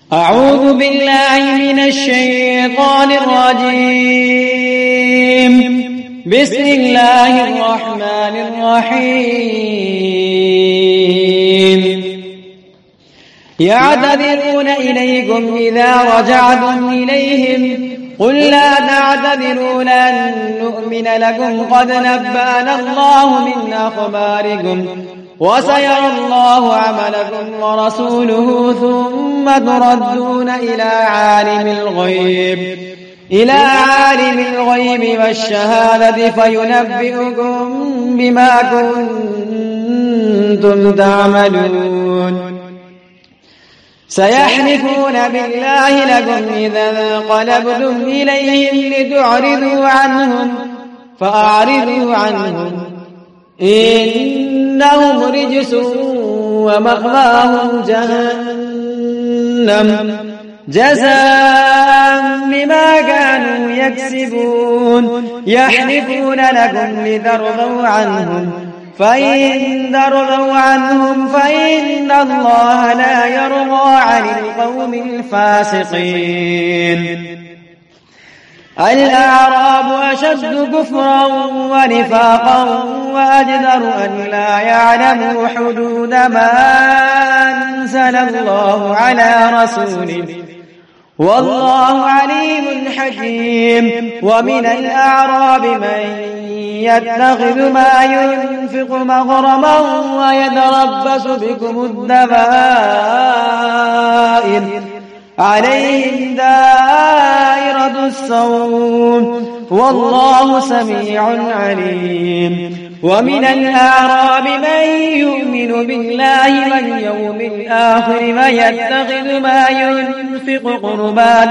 أعوذ بالله من الشيطان الرجيم. بسم الله الرحمن الرحيم. يعتذرون إليكم إذا رجعتم إليهم قل لا تعتذروا لن نؤمن لكم قد نبأنا الله من أخباركم وسيرى الله عملكم ورسوله ثم تردون إلى عالم الغيب والشهادة فينبئكم بما كنتم تعملون. سيحلفون بالله لكم إذا انقلبتم إليهم لتعرضوا عنهم فأعرضوا عنهم إنهم رجس ومأواهم جهنم جزاء بما كانوا يكسبون. يحلفون لكم لترضوا عنهم فإن ترضوا عنهم فإن الله لا يرضى عن القوم الفاسقين. الأعراب أشد كفرا ونفاقا وأجدر أن لا يعلموا حدود ما أنزل الله على رسوله والله عليم حكيم. ومن الأعراب من يتخذ ما ينفق مغرما ويتربص بكم الدوائر عليهم دائرة السوء والله سميع عليم. ومن الأعراب من يؤمن بالله واليوم الآخر ويتخذ ما ينفق قربات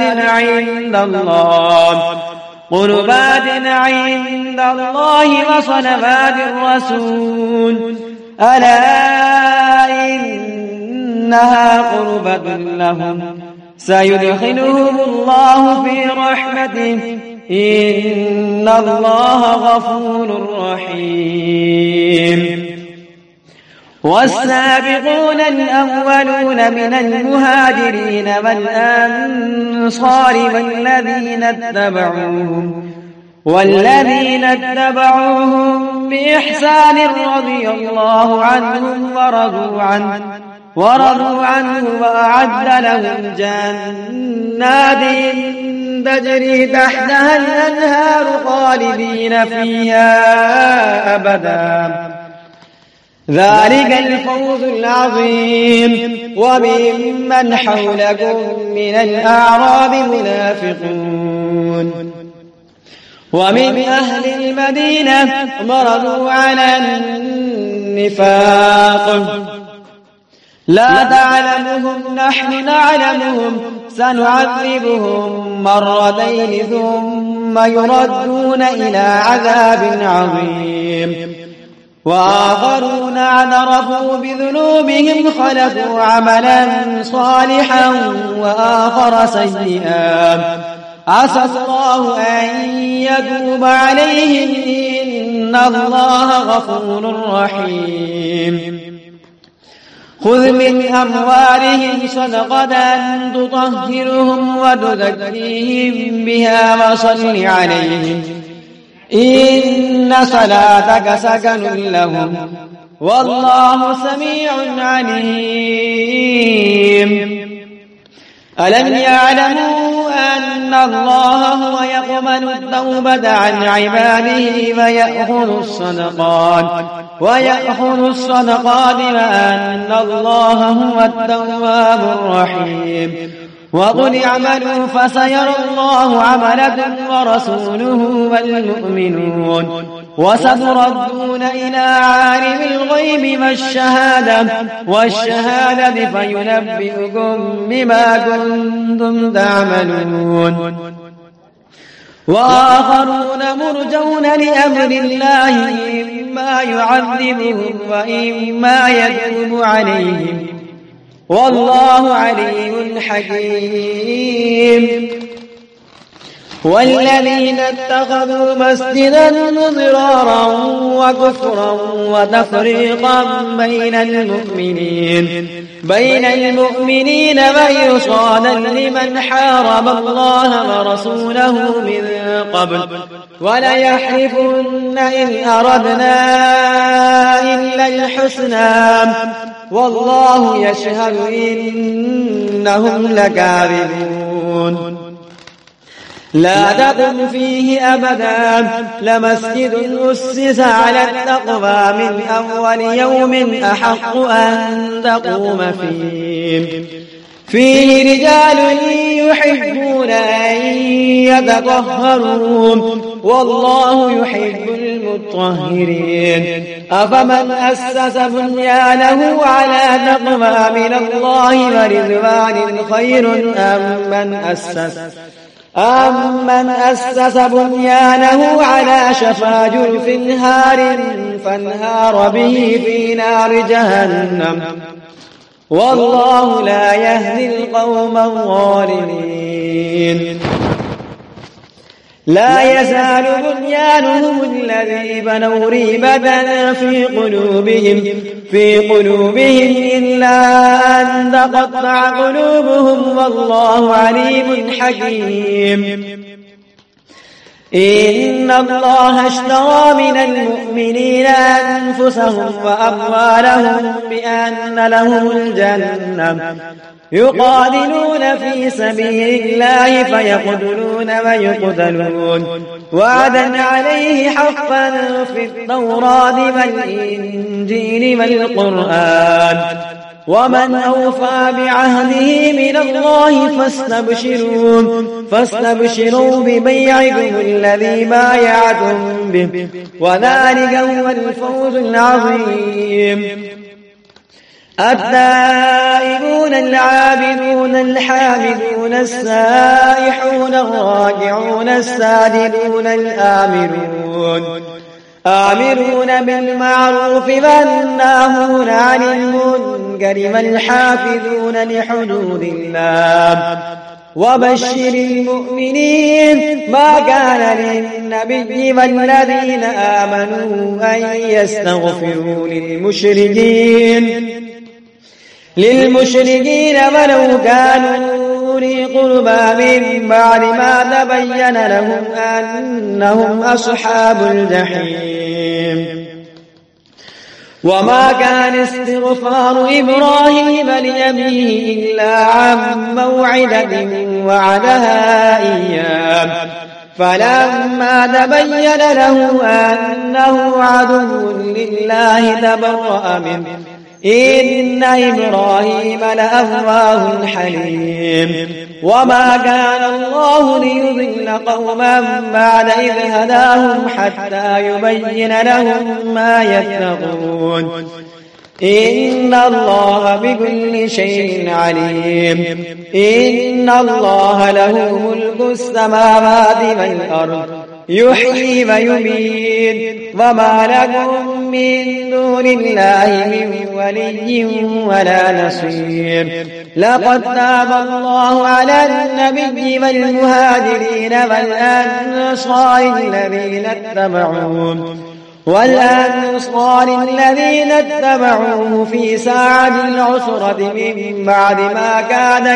عند الله وصلوات الرسول ألا إنها قربة لهم سيدخلهم الله في رحمته إن الله غفور رحيم. والسابقون الأولون من المهاجرين والأنصار والذين اتبعوهم بإحسان رضي الله عنهم ورضوا عنه وأعد لهم جنات تجري تحتها الأنهار خالدين فيها أبدا ذلك الفوز العظيم. وممن حولكم من الأعراب منافقون ومن أهل المدينة مرضوا على النفاق لا تعلمهم نحن نعلمهم سنعذبهم مرتين ثم يردون إلى عذاب عظيم. وآخرون اعترفوا بذنوبهم خلقوا عملا صالحا وآخر سيئا عسى الله أن يتوب عليهم إن الله غفور رحيم. خذ من أموالهم صدقة تطهرهم وتزكيهم بها وصل عليهم إن صلاتك سكن لهم والله سميع عليم. ألم يعلموا أن الله هو يقبل التوبة عن عباده ويأخذ الصدقات وأن الله هو التواب الرحيم. وقل اعملوا فسيرى الله عملكم ورسوله والمؤمنون وستردون إلى عالم الغيب والشهادة فينبئكم بما كنتم تعملون. وآخرون مرجون لأمر الله إما يعذبهم وإما يتوب عليهم والله عليم حكيم. والذين اتخذوا مسجدا ضرارا وكفرا وتفريقا بين المؤمنين بين المؤمنين وإرصادا لمن حارب الله ورسوله من قبل وليحلفن إن أردنا إلا الحسنى والله يشهد إنهم لكاذبون لا تقم فيه أبدا لمسجد أسس على التقوى من أول يوم أحق أن تقوم فيه رجال يحبون أن يتطهرون والله يحب المطهرين أفمن أسس بنيانه على تقوى من الله ورضوان خير أمن أسس بنيانه على شفا جرف هار فانهار به في نار جهنم والله لا يهدي القوم الظالمين لا يزال بنيانهم الذي بنوا ريبة في قلوبهم إلا أن تقطع قلوبهم والله عليم حكيم إن الله اشترى من المؤمنين أنفسهم وأموالهم بأن لهم الجنة يقاتلون في سبيل الله فيقتلون ويقتلون وعدا عليه حقا في التوراة والإنجيل والقرآن ومن أوفى بعهده من الله فاستبشروا ببيعكم الذي بايعتم به وذلك هو الفوز العظيم التائبون العابدون الحامدون السائحون الراكعون الساجدون آمرون بالمعروف والناهون عن المنكر والحافظون لحدود الله وبشر المؤمنين ما كان للنبي والذين آمنوا أن يستغفروا للمشركين ولو كانوا أولي قربى من بعد ما تبين لهم أنهم أصحاب الجحيم وما كان استغفار إبراهيم لأبيه إلا عن موعدة وعدها إياه فلما تبين له أنه عدو لله تبرأ منه إن إبراهيم لأواه حليم وما كان الله ليضل قوما بعد إذ هداهم حتى يبين لهم ما يتقون إن الله بكل شيء عليم إن الله له ملك السماوات والأرض يحيي ويميت وما لكم من دون الله من ولي ولا نصير لقد تاب الله على النبي والمهاجرين والأنصار الذين اتبعوه في ساعة العسرة من بعد ما كاد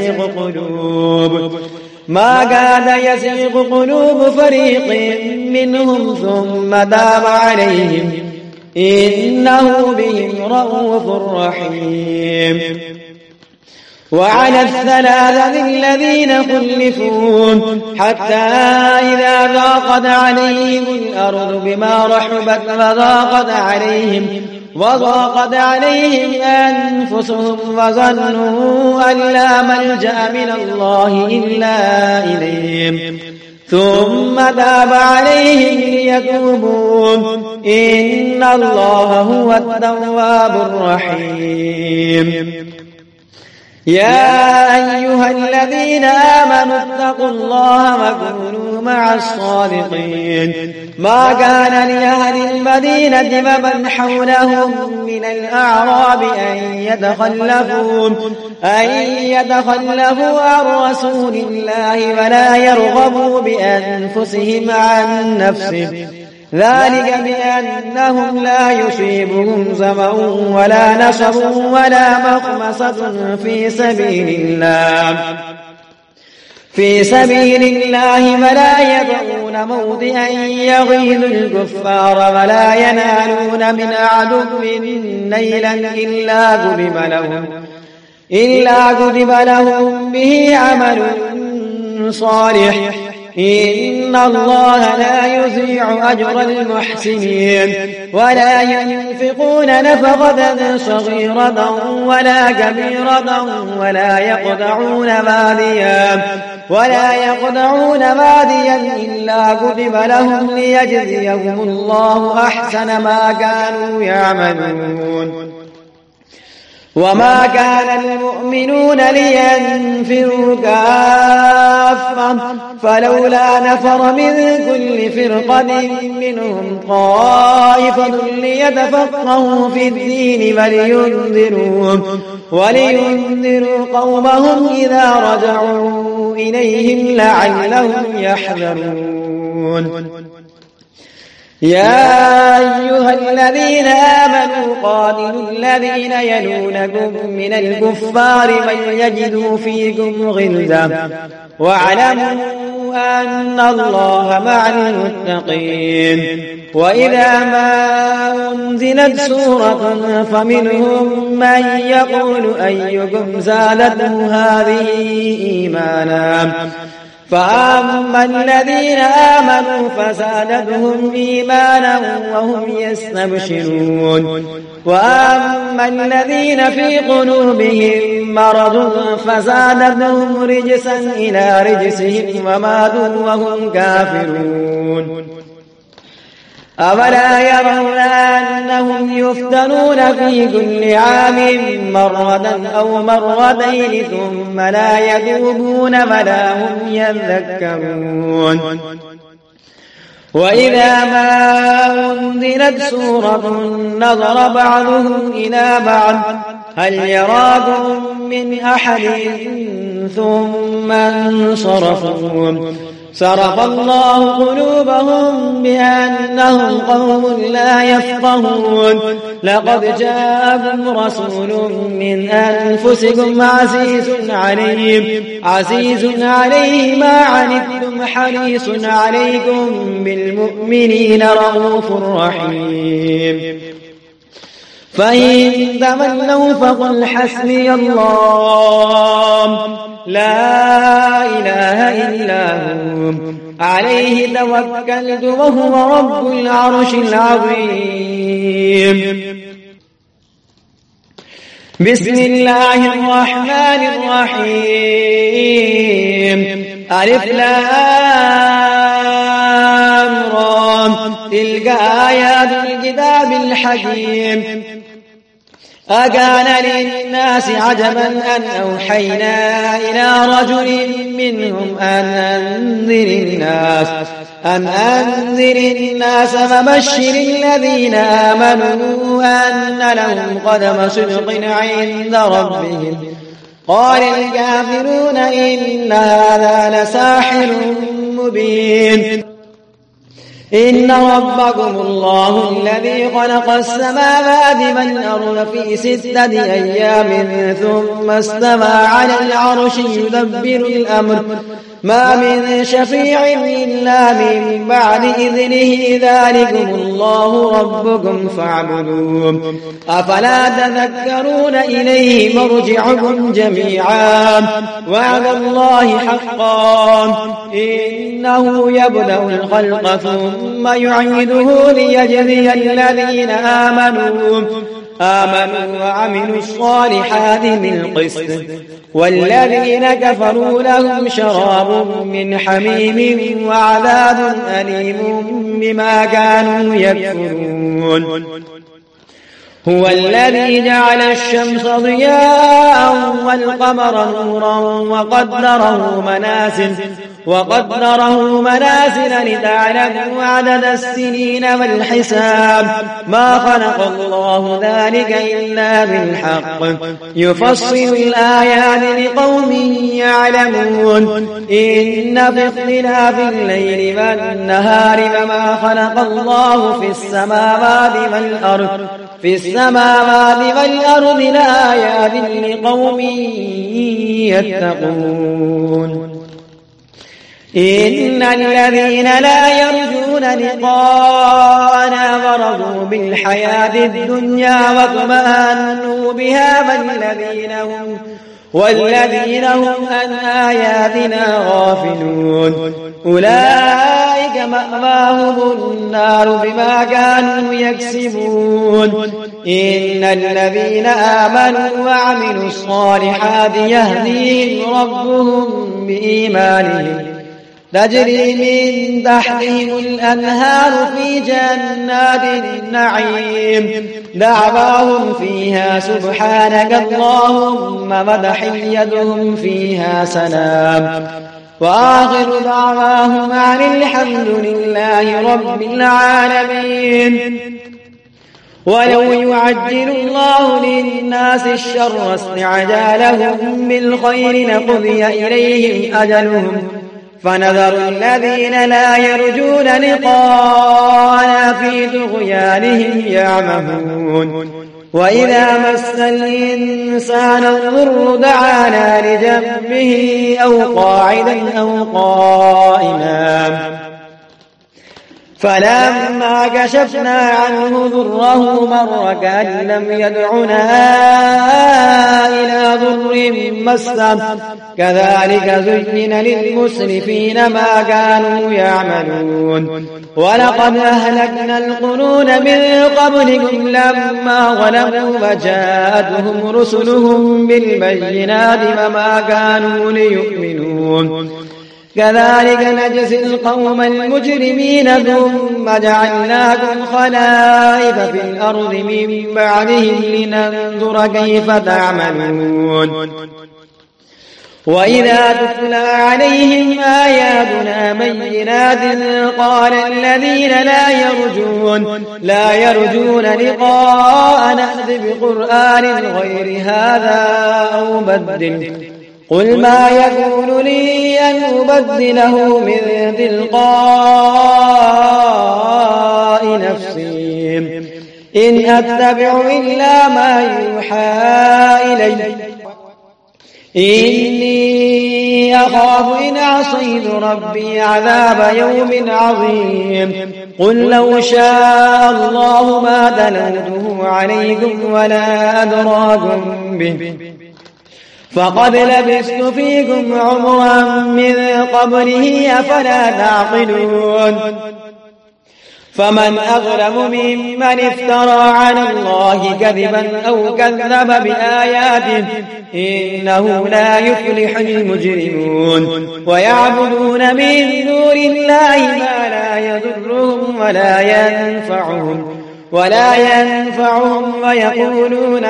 يزيغ قلوب فريق منهم ثم تاب عليهم إنه بهم رءوف رحيم وعلى الثلاثة الذين خلفوا حتى إذا ضاقت عليهم الأرض بما رحبت وضاقت عليهم أنفسهم وظنوا أن لا ملجأ من الله إلا إليه ثم تاب عليهم ليتوبوا إن الله هو التواب الرحيم يا أيها الذين آمنوا اتقوا الله وكونوا مع الصادقين ما كان لأهل المدينة ومن حولهم من الأعراب أن يتخلفوا عن رسول الله ولا يرغبوا بأنفسهم عن نفسه ذلك بأنهم لا يصيبهم ظمأ ولا نصب ولا مخمصة في سبيل الله ولا يطؤون موطئا يغيظ الكفار ولا ينالون من عدو نيلا إلا كتب لهم به عمل صالح إن الله لا يضيع أجر المحسنين ولا ينفقون نفقة صغيرة ولا كبيرة ولا يقطعون واديا إلا كتب لهم ليجزيهم الله أحسن ما كانوا يعملون وما كان المؤمنون لينفروا كافة فلولا نفر من كل فرقة منهم طائفة ليتفقهوا في الدين ولينذروا قومهم إذا رجعوا إليهم لعلهم يحذرون يا أيها الذين آمنوا قاتلوا الذين يلونكم من الكفار وليجدوا فيكم غلظة واعلموا أن الله مع المتقين وإذا ما أنزلت سورة فمنهم من يقول أيكم زادته هذه إيمانا فأما الذين آمنوا فزادتهم إيمانا وهم يستبشرون وأما الذين في قلوبهم مرض فزادتهم رجسا إلى رجسهم وماتوا وهم كافرون أولا يرون أنهم يفتنون في كل عام مرة أو مرتين ثم لا يتوبون ولا هم يذكرون وإذا ما أنزلت سورة نظر بعضهم إلى بعض هل يراكم من أحد ثم انصرفوا صرف الله قلوبهم بأنهم قوم لا يفقهون لقد جاءكم رسول من أنفسكم عزيز عليه ما عنتم حريص عليكم بالمؤمنين رؤوف رحيم فإن تولوا فقل حسبي الله لا إله إلا هو عليه توكلت وهو رب العرش العظيم بسم الله الرحمن الرحيم ألف لام را تلك آيات الكتاب الحكيم أكان للناس عجبا أن أوحينا إلى رجل منهم أن أنذر الناس وبشر الذين آمنوا أن لهم قدم صدق عند ربهم قال الكافرون إن هذا لساحر مبين إن ربكم الله الذي خلق السماوات والأرض في 6 أيام ثم استوى على العرش يدبر الأمر ما من شفيع إلا من بعد إذنه ذلكم الله ربكم فاعبدوه أفلا تذكرون إليه مرجعكم جميعا وعد الله حقا إنه يبدأ الخلق ثم يعيده ليجزي الذين آمنوا وعملوا الصالحات بالقسط والذين كفروا لهم شراب من حميم وعذاب أليم بما كانوا يكفرون هو الذي جعل الشمس ضياء والقمر نورا وقدره منازل لتعلموا عدد السنين والحساب ما خلق الله ذلك إلا بالحق يفصل الآيات لقوم يعلمون إن في اختلاف الليل والنهار وما خلق الله في السماوات والأرض لآيات لقوم يتقون إن الذين لا يرجون لقاءنا ورضوا بالحياة الدنيا واطمأنوا بها والذين هم عن آياتنا غافلون أولئك مأواهم النار بما كانوا يكسبون إن الذين آمنوا وعملوا الصالحات يهديهم ربهم بإيمانهم تجري من تحتهم الأنهار في جنات النعيم دعواهم فيها سبحانك اللهم وتحيتهم فيها سلام وآخر دعواهم عن الحمد لله رب العالمين. ولو يعجل الله للناس الشر استعجالهم بالخير لقضي إليهم أجلهم فنذر الذين لا يرجون لقاءنا في طغيانهم يعمهون وإذا مس الإنسان الضر دعانا لجنبه أو قاعدا أو قائما فلما كشفنا عنه ضره مر كأن لم يدعنا إلى ضر مسه كذلك زين للمسرفين ما كانوا يعملون ولقد أهلكنا القرون من قبلكم لما ظلموا وجاءتهم رسلهم بالبينات وما كانوا ليؤمنون كذلك نجزي القوم المجرمين ثم جعلناكم خلائف في الأرض من بعدهم لننظر كيف تعملون وإذا تتلى عليهم آياتنا بينات قال الذين لا يرجون لقاء نأت بقرآن غير هذا أو بدل قل ما يكون لي أن أبدله من تلقاء نفسي إن أتبع إلا ما يوحى إلي إني أخاف إن عصيت ربي عذاب يوم عظيم قل لو شاء الله ما تلوته عليكم ولا أدراكم به فقد لبثت فيكم عمرا من قبله أفلا تعقلون فمن أظلم ممن افترى على الله كذبا أو كذب بآياته إنه لا يفلح المجرمون ويعبدون من دون الله ما لا يضرهم ولا ينفعهم ويقولون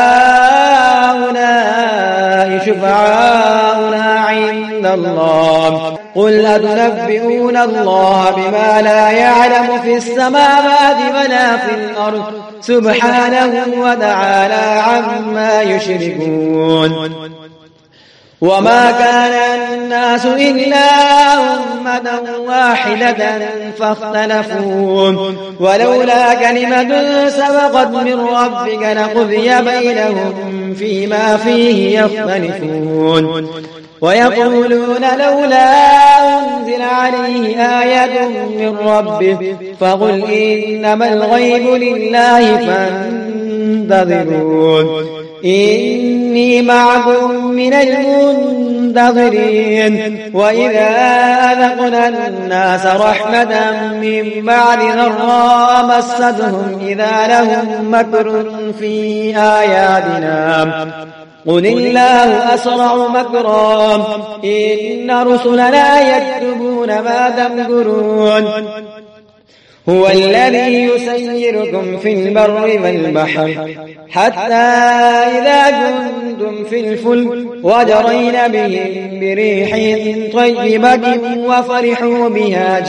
هؤلاء شفعاؤنا عند الله قل أتنبئون الله بما لا يعلم في السماوات ولا في الأرض سبحانه وتعالى عما يشركون وما كان الناس إلا أمة واحدة فاختلفوا ولولا كلمة سبقت من ربك لقضي بينهم فيما فيه يختلفون ويقولون لولا أنزل عليه آية من ربه فقل إنما الغيب لله فانتظرون إني معكم من المنتظرين وإذا أذقنا الناس رحمة من بعد ضراء مستهم إذا لهم مكر في آياتنا قل الله أسرع مكرا إن رسلنا يكتبون ما تمكرون هو الذي يسيركم في البر والبحر حتى إذا كنتم في الفلك وجرين بهم بريح طيبة وفرحوا بها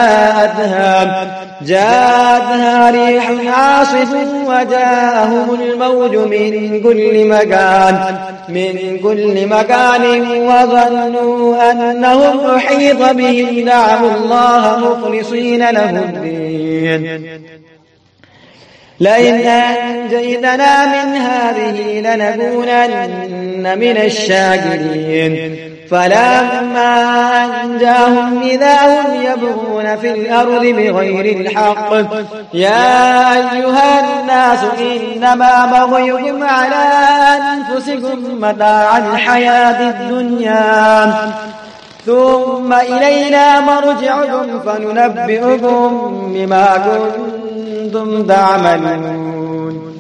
جاءتها ريح عاصف وجاءهم الموج من كل مكان وظنوا أنهم أحيط بهم دعوا الله مخلصين له الدين لئن أنجيتنا من هذه لنكونن من الشاكرين فلما أنجاهم إذا هم يبغون في الأرض بغير الحق يا أيها الناس إنما بغيكم على أنفسكم متاع الحياة الدنيا ثم إلينا مرجعكم فننبئكم بما كنتم تعملون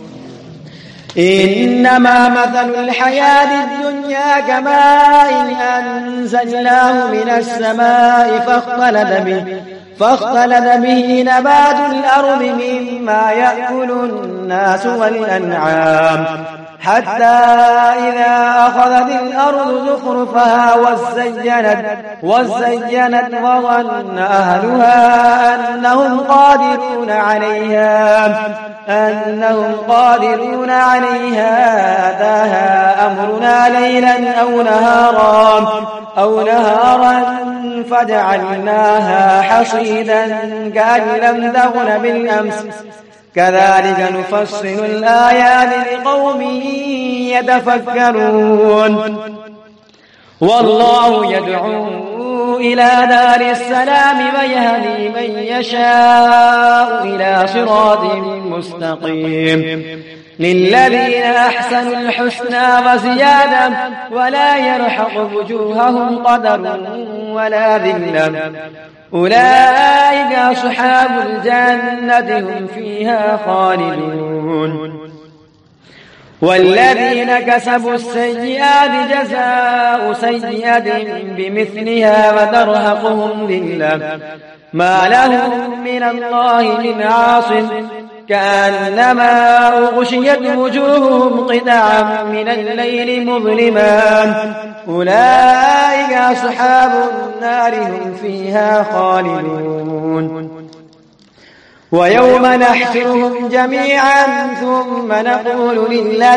إنما مثل الحياة الدنيا كماء أنزلناه من السماء فاختلط به نبات الأرض مما يأكل الناس والأنعام حتى إذا أخذت الأرض زخرفها وزينت وظن أهلها أنهم قادرون عليها أتاها أمرنا ليلا أو نهارا فجعلناها حصيدا كأن لم تغن بالأمس كذلك نفصل الآيات لقوم يتفكرون والله يدعو إلى دار السلام ويهدي من يشاء إلى صراط مستقيم للذين أحسنوا الحسنى وزيادة ولا يرحق وجوههم قدر ولا ذلة أولئك أصحاب الجنة هم فيها خالدون والذين كسبوا السيئات جزاء سيئة بمثلها وترهقهم ذلة ما لهم من الله من عاصم كأنما أغشيت وجوههم قطعا من الليل مظلما أولئك أصحاب النار هم فيها خالدون ويوم نحشرهم جميعا ثم نقول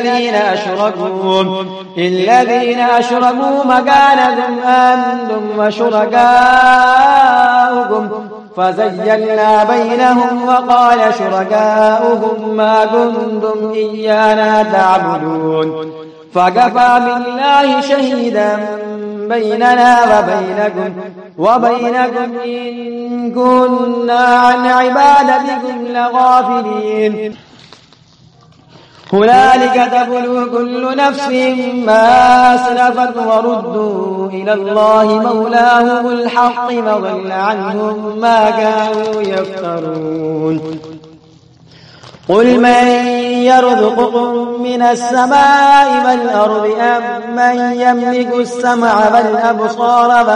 للذين أشركوا مكانكم أنتم وشركاؤكم فزيّلنا بينهم وقال شركاؤهم ما كنتم إيانا تعبدون فكفى بالله شهيدا بيننا وبينكم إن كنا عن عبادتكم لغافلين هنالك تبلو كل نفس ما أسلفت وردوا إلى الله مولاهم الحق وضل عنهم ما كانوا يفترون قل من يرزقكم من السماء والأرض أم من يملك السمع والأبصار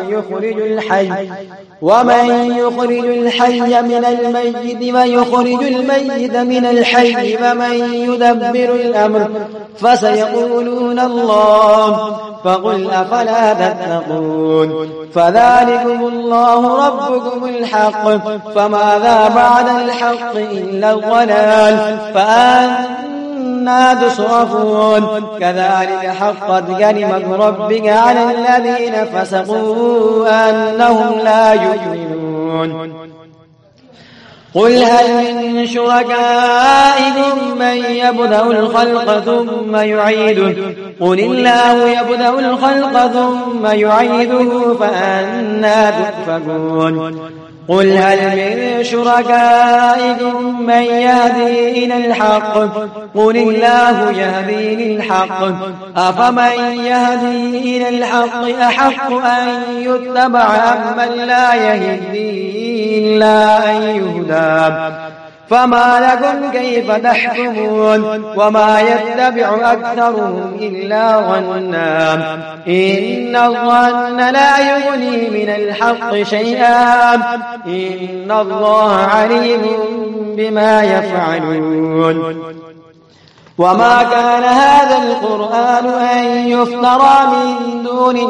ومن يخرج الحي من الميت ويخرج الميت من الحي ومن يدبر الأمر فسيقولون الله فقل أفلا تتقون فذلكم الله ربكم الحق فماذا بعد الحق إلا الضلال فأنا تصرفون كذلك حقت كلمة ربك على الذين فسقوا أنهم لا يؤمنون قل هل من شركائكم من يبدأ الخلق ثم يعيده قل الله يبدأ الخلق ثم يعيده فأنا تؤفكون قل هل من شركائكم من يهدي إلى الحق قل الله يهدي للحق أفمن يهدي إلى الحق أحق أن يتبع أمن لا يهدي إلا أن يهدى فما لكم كيف تحكمون وما يتبع أكثرهم إلا ظنا إن الظن لا يغني من الحق شيئا إن الله عليم بما يفعلون وما كان هذا القرآن أن يفترى من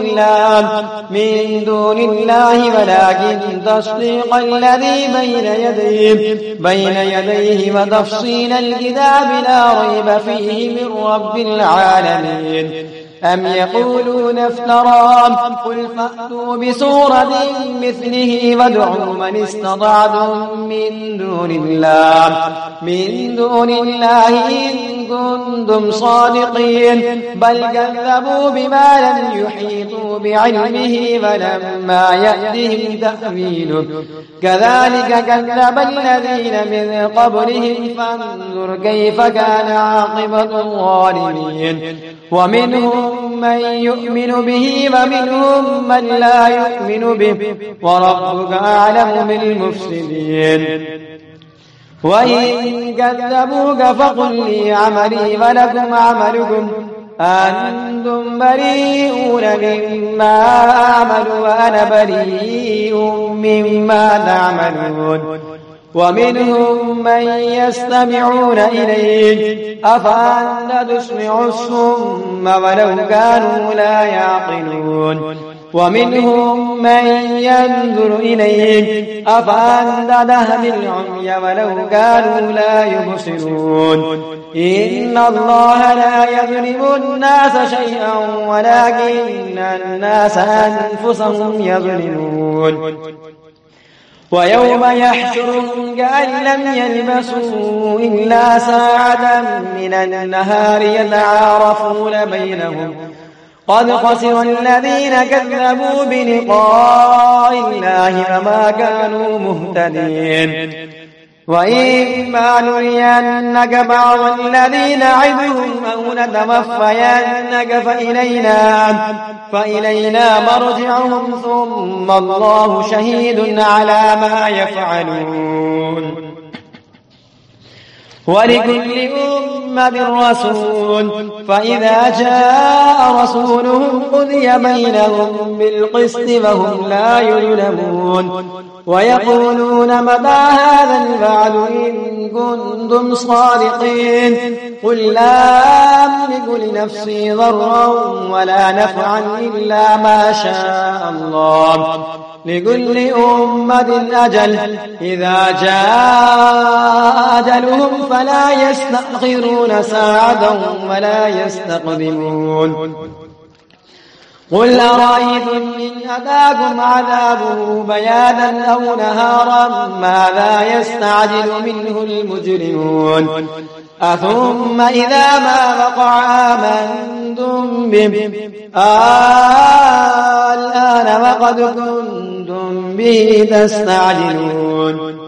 دون الله ولكن تصديق الذي بين يديه وتفصيل الكتاب لا ريب فيه من رب العالمين أم يقولون افترى قل فأتوا بسورة مثله وادعوا من استطعتم من دون الله إن كنتم صادقين بل كذبوا بما لم يحيطوا بعلمه ولما يأتهم تأويله كذلك كذب الذين من قبلهم فانظر كيف كان عاقبة الظالمين ومنهم من يؤمن به ومنهم من لا يؤمن به وربك أعلم بالمفسدين وإن كذبوك فقل لي عملي ولكم عملكم أنتم بريئون مما أعمل وأنا بريء مما تعملون ومنهم من يستمعون إليك أفأنت تسمع الصم ولو كانوا لا يعقلون ومنهم من ينظر إليك أفأنت تهدي العمي ولو كانوا لا يبصرون إن الله لا يظلم الناس شيئا ولكن الناس أنفسهم يظلمون ويوم يحشرهم كأن لم يلبسوا إلا ساعة من النهار يتعارفون بينهم قد خسر الذين كذبوا بلقاء الله وما كانوا مهتدين وإما نرينك بعض الذين نعدهم أو نتوفينك فإلينا مرجعهم ثم الله شهيد على ما يفعلون ولكل أمة رسول فإذا جاء رسولهم قضي بينهم بالقسط وهم لا يظلمون ويقولون متى هذا الوعد إن كنتم صادقين قل لا أملك لنفسي ضرا ولا نفعا إلا ما شاء الله لكل أمة أجل إذا جاء أجلهم فلا يستأخرون ساعة ولا يستقدمون قل أرأيتم إن أتاكم عذابه بياتا أو نهارا ماذا يستعجل منه المجرمون أثم إذا ما وقع آمنتم به الآن وقد كنتم به تستعجلون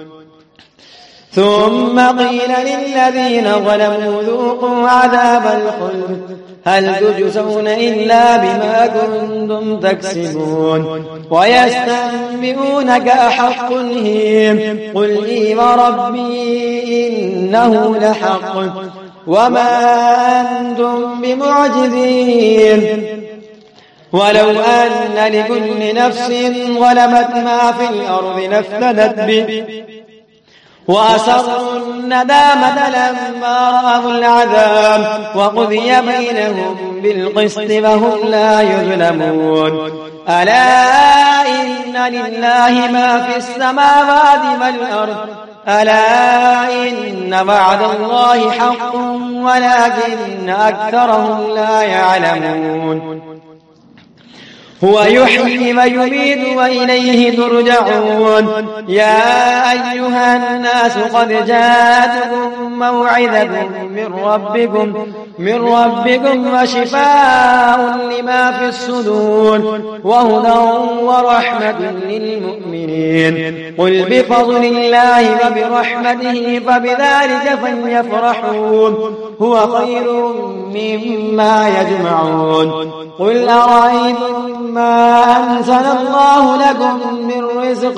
ثم قيل للذين ظلموا ذوقوا عذاب الخلد هل تجزون إلا بما كنتم تكسبون ويستنبئونك أحق هي قل إي وربي إنه لحق وما أنتم بمعجزين ولو أن لكل نفس ظلمت ما في الأرض لافتدت به وأسروا الندامة لما رأوا العذاب وقضي بينهم بالقسط وهم لا يظلمون ألا إن لله ما في السماوات والأرض ألا إن وعد الله حق ولكن أكثرهم لا يعلمون هو يحيي ويميت وإليه ترجعون يا أيها الناس قد جاءتكم موعظة من ربكم وشفاء لما في الصدور وهدى ورحمة للمؤمنين قل بفضل الله وبرحمته فبذلك فليفرحوا هو خير مما يجمعون قل أرأيتم مما أنزل الله لكم من رزق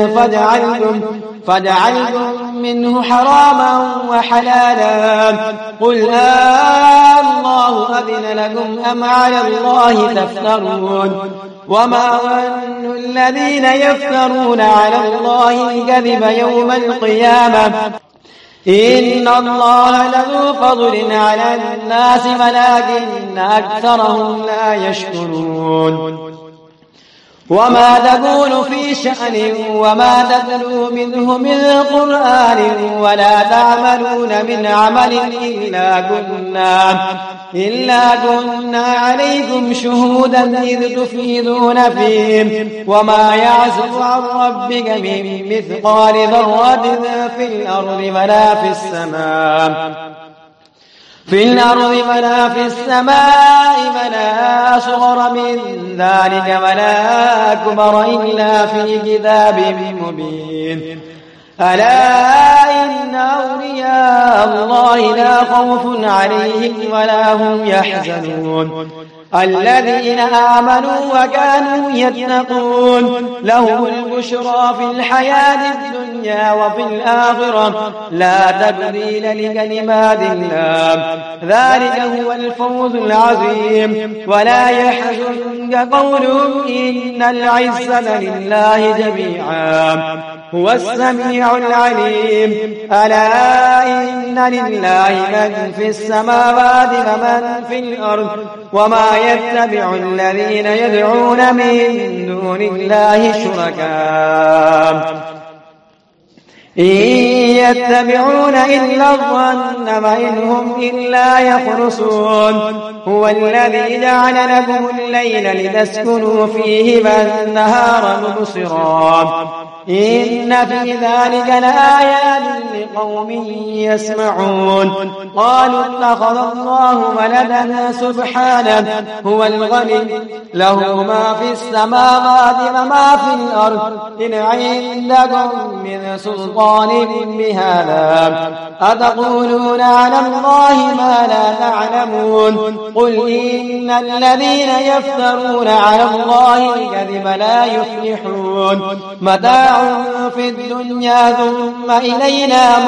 فجعلتم منه حراما وحلالا قل الله أذن لكم أم على الله تفترون وما ظن الذين يفترون على الله الكذب يوم القيامة إن الله لذو فضل على الناس ولكن أكثرهم لا يشكرون وما تكون في شأن وما تتلو منه من قرآن ولا تعملون من عمل إلا كنا عليكم شهودا إذ تفيضون فيه وما يعزب عن ربك من مثقال ذرة في الأرض ولا في السماء ولا أصغر من ذلك ولا أكبر إلا في كتاب مبين ألا إن أولياء الله لا خوف عليهم ولا هم يحزنون الذين آمنوا وكانوا يتقون لهم البشرى في الحياة الدنيا وفي الآخرة لا تبديل لكلمات الله ذلك هو الفوز العظيم ولا يحزنك قولهم إن العزة لله جميعا هو السميع العليم ألا إن لله من في السماوات ومن في الأرض وما يتبع الذين يدعون من دون الله شركاء إن يتبعون إلا الظن وإن هم إلا يخرصون هو الذي جعل لكم الليل لتسكنوا فيه والنهار مبصرا إن في ذلك لآيات لقوم يسمعون قالوا اتخذ الله ولدا سبحانه هو الغني له ما في السماوات وما في الأرض إن عندكم من سلطان بهذا أتقولون على الله ما لا تعلمون قل إن الذين يفترون على الله الكذب لا يفلحون متاع في الدنيا ثم إلينا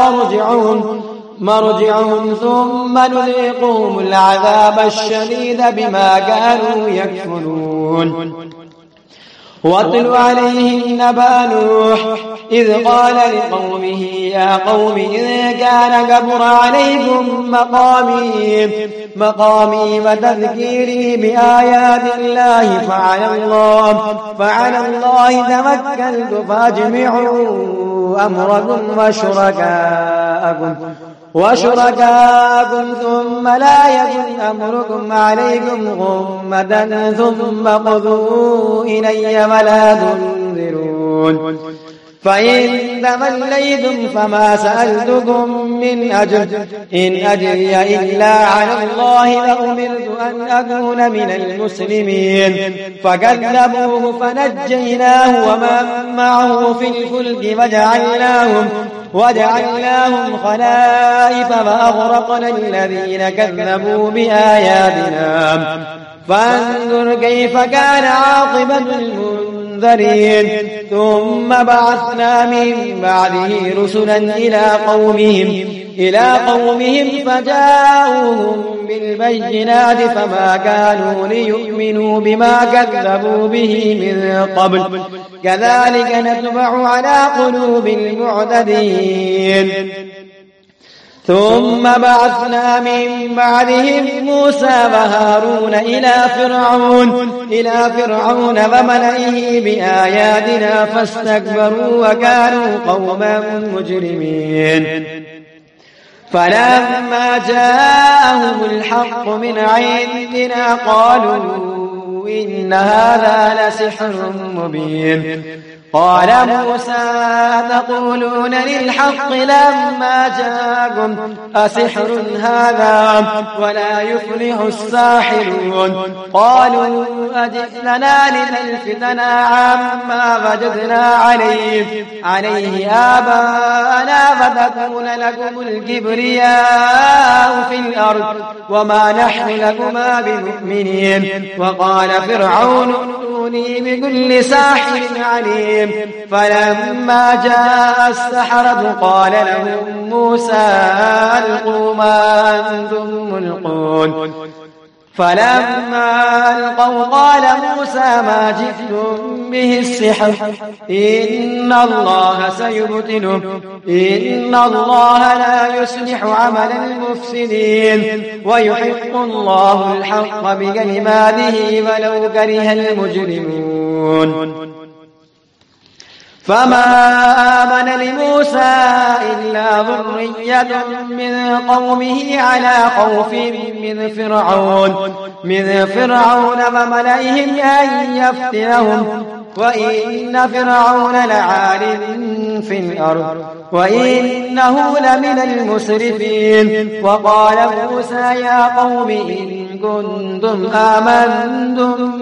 مرجعهم ثم نذيقهم العذاب الشديد بما كانوا يكفرون واتل عليهم نبأ نوح إذ قال لقومه يا قوم إن كان كبر عليكم مقامي وتذكيري بآيات الله فعلى الله توكلت فاجمعوا أمركم وشركاءكم ثم لا يكن أمركم عليكم غمة ثم قضوا إلي ولا تنذرون فإن توليتم فما سألتكم من أجر إن أجري إلا على الله وأمرت أن أكون من المسلمين فكذبوه فنجيناه ومن معه في الفلك وجعلناهم خلائف وأغرقنا الذين كذبوا بآياتنا فانظر كيف كان عاقبة المنذرين ثم بعثنا من بعده رسلا إلى قومهم فجاءوهم بالبينات فما كانوا ليؤمنوا بما كذبوا به من قبل كذلك نتبع على قلوب المعتدين ثم بعثنا من بعدهم موسى وهارون إلى فرعون وملئه بآياتنا فاستكبروا وكانوا قوما مجرمين فلما جاءهم الحق من عندنا قالوا إن هذا لسحر مبين قال موسى تقولون للحق لما جاءكم أسحر هذا ولا يفلح الساحرون قالوا أجئتنا لتلفتنا عما وجدنا عليه آباءنا فتكون لكم الكبرياء في الأرض وما نحن لكما بمؤمنين وقال فرعون ائتوني بكل ساحر عليم. فلما جاء السحرة قال لهم موسى ألقوا ما أنتم ملقون. فلما ألقوا قال موسى ما جئتم به السحر إن الله سيبطله إن الله لا يصلح عمل المفسدين ويحق الله الحق بكلماته ولو كره المجرمون. فما آمن لموسى إلا ذرية من قومه على خوف من فرعون وملئهم أن يفتنهم وإن فرعون لعال في الأرض وإنه لمن المسرفين. وقال موسى يا قوم إن كنتم آمنتم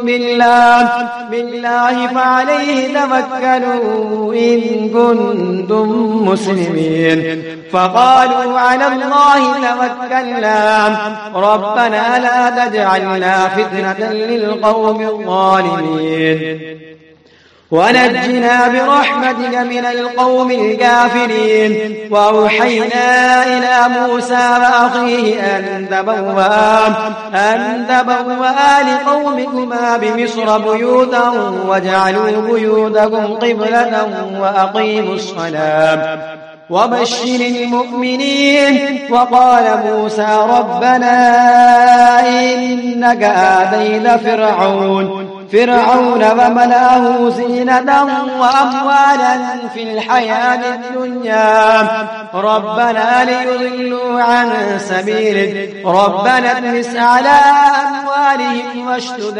بالله فعليه توكلوا إن كنتم مسلمين. فقالوا على الله توكلنا ربنا لا تجعلنا فتنة للقوم الظالمين ونجنا برحمتك من القوم الكافرين. وأوحينا إلى موسى وأخيه أن تبوأ لقومكما بمصر بيوتا واجعلوا بيوتكم قبلة وأقيموا الصلاة وبشر المؤمنين. وقال موسى ربنا إنك آتيت فرعون وملأه زينة وأموالا في الحياة الدنيا ربنا ليضلوا عن سبيلك ربنا اطمس على أموالهم واشدد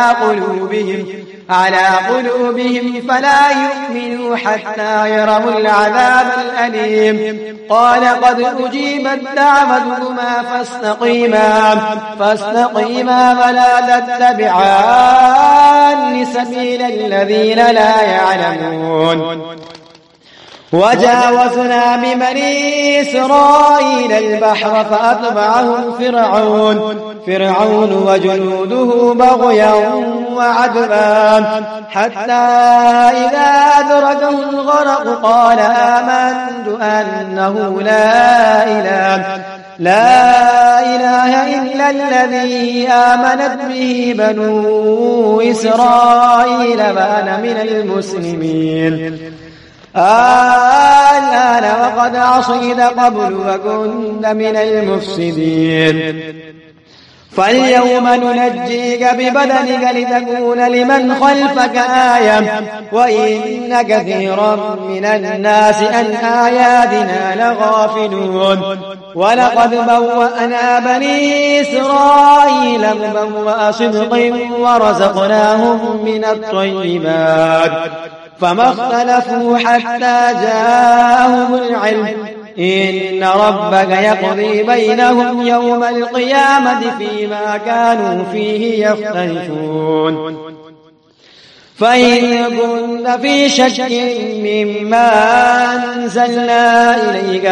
على قلوبهم فلا يؤمنوا حتى يروا العذاب الأليم. قال قد أجيبت دعوتكما فاستقيما ولا تتبعان سبيل الذين لا يعلمون. وجاوزنا ببني إسرائيل البحر فأتبعهم فرعون وجنوده بغيا وعدوا حتى إذا أدركه الغرق قال آمنت أنه لا إله إلا الذي آمنت به بنو إسرائيل وأنا من المسلمين. الآن وقد عصيت قبل وكنت من المفسدين. فاليوم ننجيك ببدنك لتكون لمن خلفك آية وإن كثيرا من الناس عن آياتنا لغافلون. ولقد بوأنا بني إسرائيل مبوأ صدق ورزقناهم من الطيبات فما اختلفوا حتى جاءهم العلم إن ربك يقضي بينهم يوم القيامة فيما كانوا فيه يختلفون. فإن كنت في شك مما أنزلنا إليك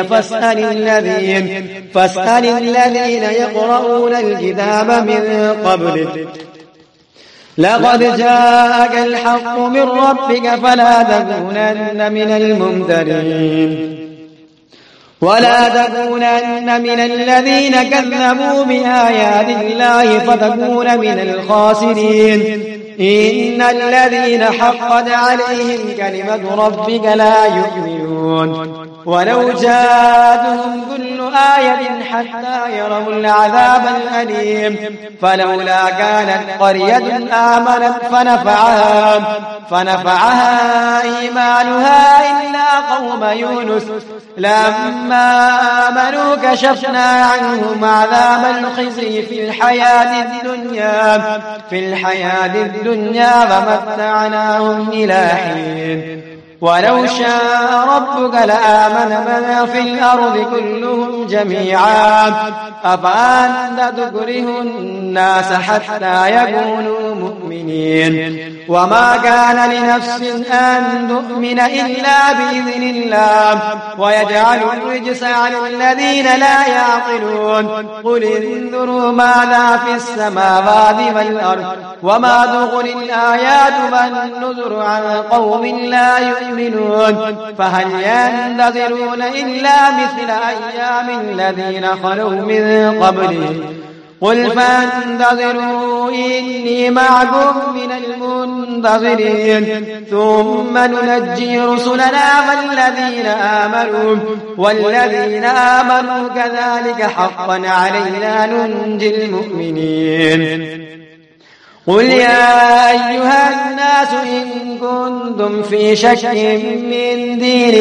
فاسأل الذين يقرؤون الكتاب من قبلك لقد جاءك الحق من ربك فلا تكونن من الممترين ولا تكونن من الذين كذبوا بآيات الله فتكون من الخاسرين. إن الذين حقت عليهم كلمة ربك لا يؤمنون ولو جاءتهم كل آية حتى يروا العذاب الأليم. فلولا كانت قرية آمنت فنفعها إيمانها إلا قوم يونس لما آمنوا كشفنا عنهم عذاب الخزي في الحياة الدنيا ومتعناهم إلى حين ولو شاء ربك لآمن من في الأرض كلهم جميعا أفأنت تكره الناس حتى يكونوا مؤمنين وما كان لنفس أن تؤمن إلا بإذن الله ويجعل الرجس على الذين لا يعقلون قل انظروا ماذا في السماوات والأرض وما تغني الآيات والنذر عن قوم لا يؤمنون فهل ينتظرون إلا مثل أيام الذين خلوا من قبلهم قل فانتظروا إني معكم من المنتظرين ثم ننجي رسلنا والذين آمنوا كذلك حقا علينا ننجي المؤمنين قل يا أيها الناس إن كنتم في شك من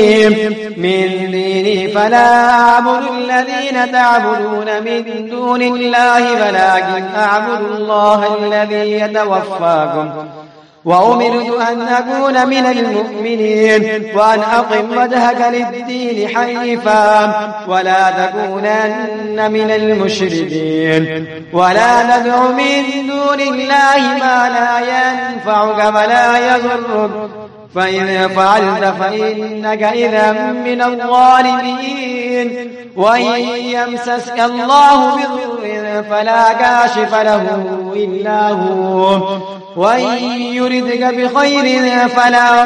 ديني فلا أعبد الذين تعبدون من دون الله ولكن أعبد الله الذي يتوفاكم وأمرت أن أكون من المؤمنين وأن أقم وجهك للدين حنيفا ولا تكونن من المشركين ولا تدع من دون الله ما لا ينفعك ولا يضرك فإن فعلت فإنك إذا من الظالمين وإن يمسسك الله بضر فلا كاشف له إلا هو وإن يردك بخير فلا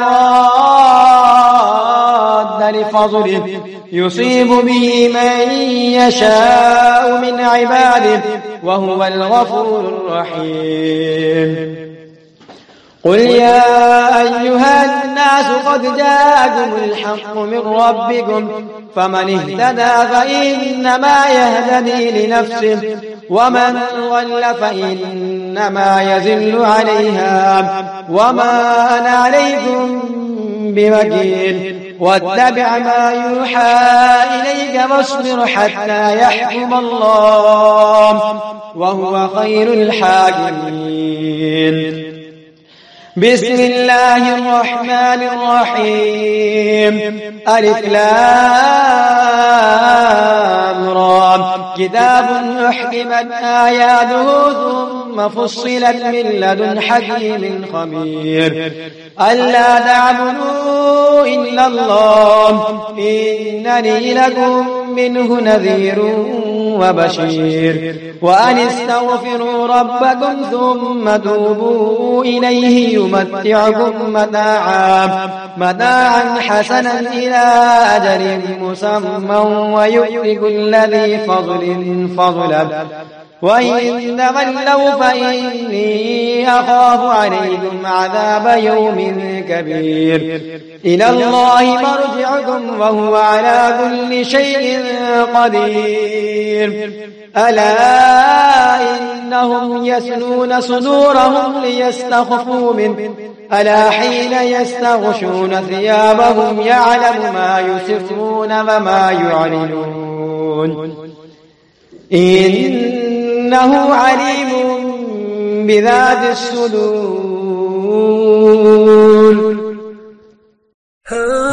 راد لفضله يصيب به من يشاء من عباده وهو الغفور الرحيم قل يا أيها الناس قد جاءكم الحق من ربكم فمن اهتدى فإنما يهتدي لنفسه ومن ضل فإنما يذل عليها وما أنا عليكم بوكيل واتبع ما يوحى إليك واصبر حتى يحكم الله وهو خير الحاكمين بسم الله الرحمن الرحيم ألف لام را كتاب أحكمت آياته ثم فصلت من لدن حكيم خبير ألا تعبدوا إلا الله إنني لكم منه نذير وبشير وأن استغفروا ربكم ثم توبوا إليه يمتعكم متاعا حسنا إلى أجل مسمى ويؤتي كل ذي فضل فضلا وإن تولوا فإني أخاف عليكم عذاب يوم كبير إلى الله مرجعكم وهو على كل شيء قدير ألا إنهم يثنون صدورهم ليستخفوا منه ألا حين يستغشون ثيابهم يعلم ما يسرون وما يعلنون إنه عليم بذات الصدور